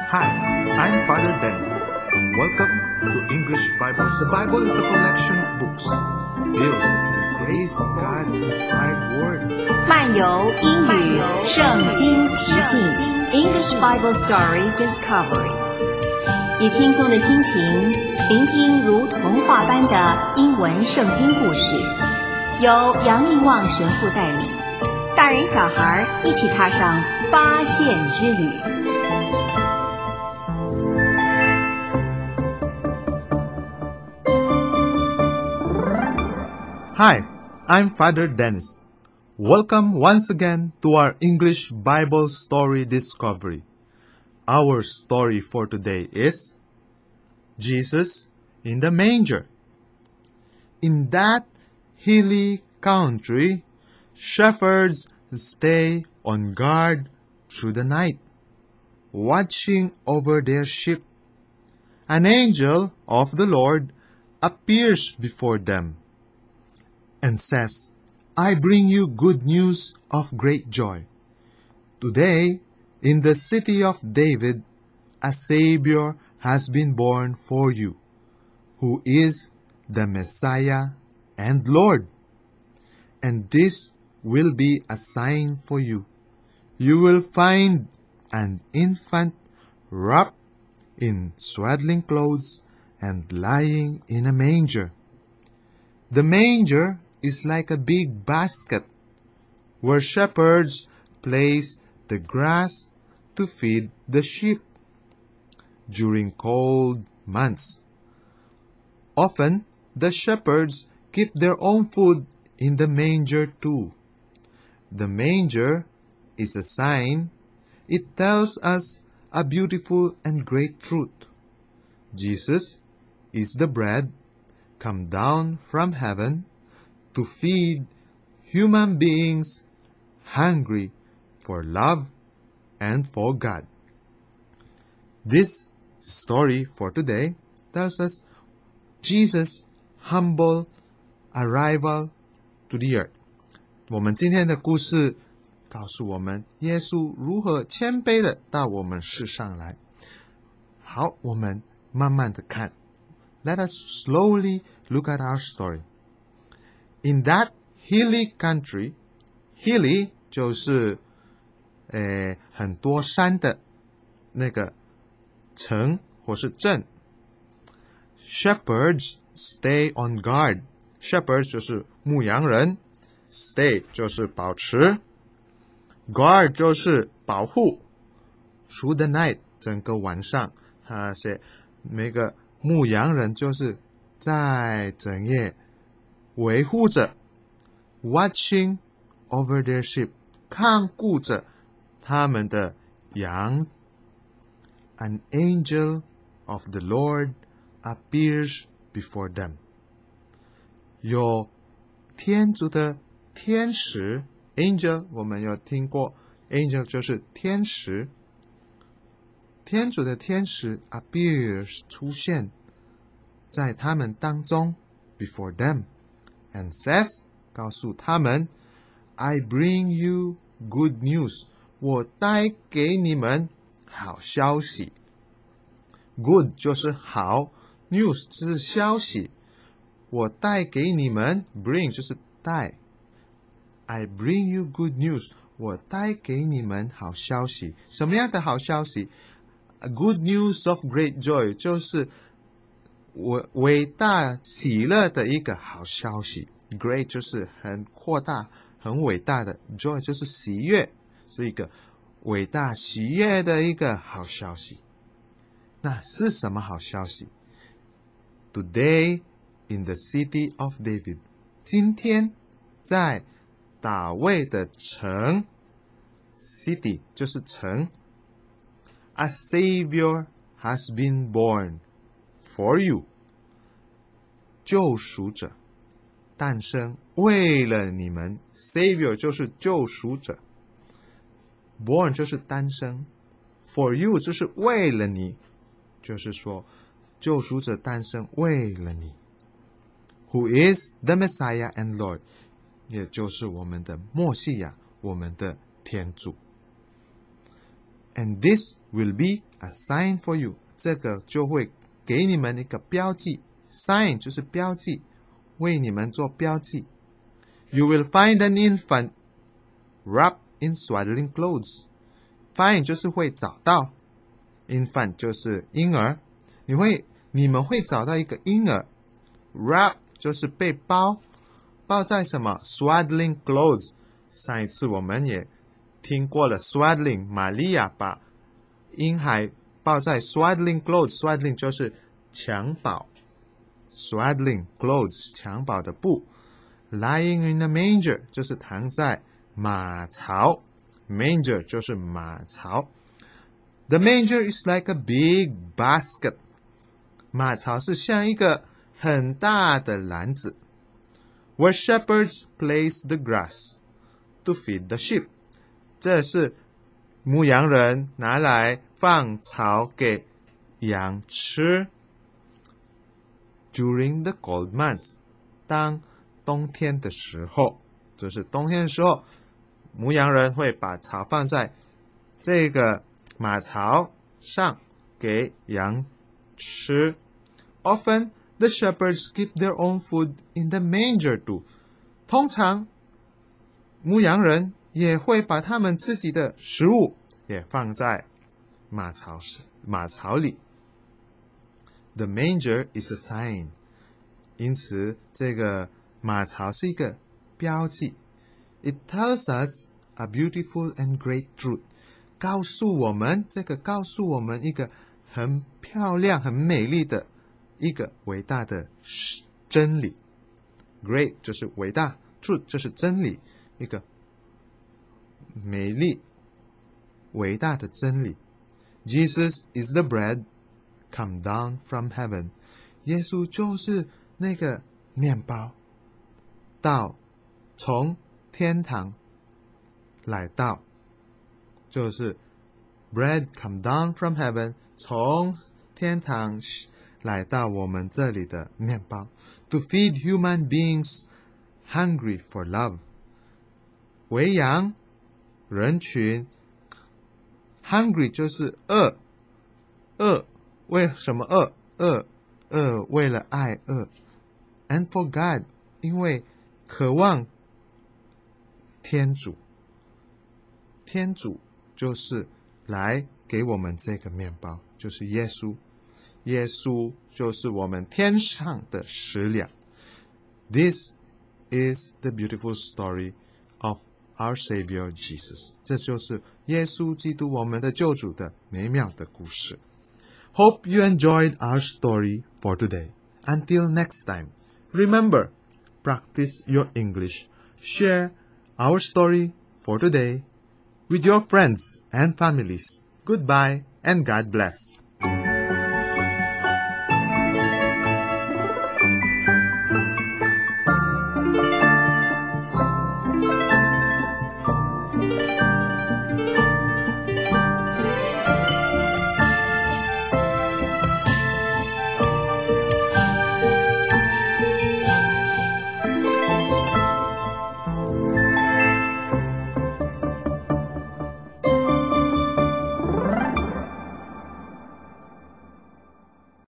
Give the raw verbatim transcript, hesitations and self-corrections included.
Hi, I'm Father Dennis. Welcome to English Bible. The Bible is a collection of books filled with grace, God's inspired word. 漫游英语圣经奇境 English Bible Story Discovery， 以轻松的心情聆听如童话般的英文圣经故事，由杨应望神父带领，大人小孩一起踏上发现之旅。 Hi, I'm Father Dennis. Welcome once again to our English Bible Story Discovery. Our story for today is Jesus in the Manger. In that hilly country, shepherds stay on guard through the night, watching over their sheep. An angel of the Lord appears before them and says, I bring you good news of great joy. Today, in the city of David, a Savior has been born for you, who is the Messiah and Lord. And this will be a sign for you. You will find an infant wrapped in swaddling clothes and lying in a manger. The manger is like a big basket where shepherds place the grass to feed the sheep during cold months. Often, the shepherds keep their own food in the manger too. The manger is a sign. It tells us a beautiful and great truth. Jesus is the bread come down from heaven to feed human beings hungry for love and for God. This story for today tells us Jesus' humble arrival to the earth. 我们今天的故事告诉我们耶稣如何谦卑的到我们世上来。好，我们慢慢的看。Let us slowly look at our story. In that hilly country, hilly 就是呃很多山的那个城或是镇。Shepherds stay on guard. Shepherds 就是牧羊人 ，stay 就是保持 ，guard 就是保护。Through the night 整个晚上，他写每个牧羊人就是在整夜维护着 watching over their sheep 看顾着他们的羊。An angel of the Lord appears before them. 有天主的天使 angel 我们有听过 angel 就是天使。天主的天使 appears 出现在他们当中 before them and says 告诉他们 I bring you good news 我带给你们好消息 good 就是好 news 就是消息我帶給你們 bring 就是帶 I bring you good news 我帶給你們好消息什麼樣的好消息 A good news of great joy 就是偉偉大喜樂的一個好消息 great 就是很擴大很偉大的 joy 就是喜悅是一個偉大喜悅的一個好消息那是什麼好消息 Today in the city of David 今天在大衛的城 city 就是城 A Savior has been born for you 救赎者诞生为了你们 Savior 就是救赎者 born 就是诞生 for you 就是为了你就是说救赎者诞生为了你Who is the Messiah and Lord 也就是我们的默西亚我们的天主 And this will be a sign for you. 这个就会给你们一个标记。Sign 就是标记，为你们做标记。You will find an infant wrapped in swaddling clothes. Find 就是会找到， infant 就是婴儿。你会，你们会找到一个婴儿。Wrap 就是被包，包在什么 ？Swaddling clothes。上一次我们也听过了 swaddling， 玛利亚把婴孩抱在 swaddling clothes。Swaddling 就是襁褓 ，swaddling clothes 襁褓的布。Lying in a manger 就是躺在马槽 ，manger 就是马槽。The manger is like a big basket。马槽是像一个很大的篮子。Where shepherds place the grass to feed the sheep。这是牧羊人拿来放草给羊吃。During the cold months， 当冬天的时候，就是冬天的时候，牧羊人会把草放在这个马槽上给羊吃。Often the shepherds keep their own food in the manger too。通常牧羊人也会把他们自己的食物也放在马槽马槽里。The manger is a sign。因此，这个马槽是一个标记。It tells us a beautiful and great truth。告诉我们，这个告诉我们一个很漂亮、很美丽的一个伟大的真理。Great 就是伟大 ，truth 就是真理，一个美丽、伟大的真理。Jesus is the bread come down from heaven。耶稣就是那个面包，到从天堂来到，就是 bread come down from heaven， 从天堂来到我们这里的面包。To feed human beings hungry for love。喂养人群 ，hungry 就是饿，饿为什么饿？饿饿为了爱饿 ，and for God， 因为渴望天主，天主就是来给我们这个面包，就是耶稣，耶稣就是我们天上的食粮。This is the beautiful story of our Savior Jesus。这就是耶稣基督我们的救主的美妙的故事。Hope you enjoyed our story for today. Until next time, remember, practice your English. Share our story for today with your friends and families. Goodbye and God bless.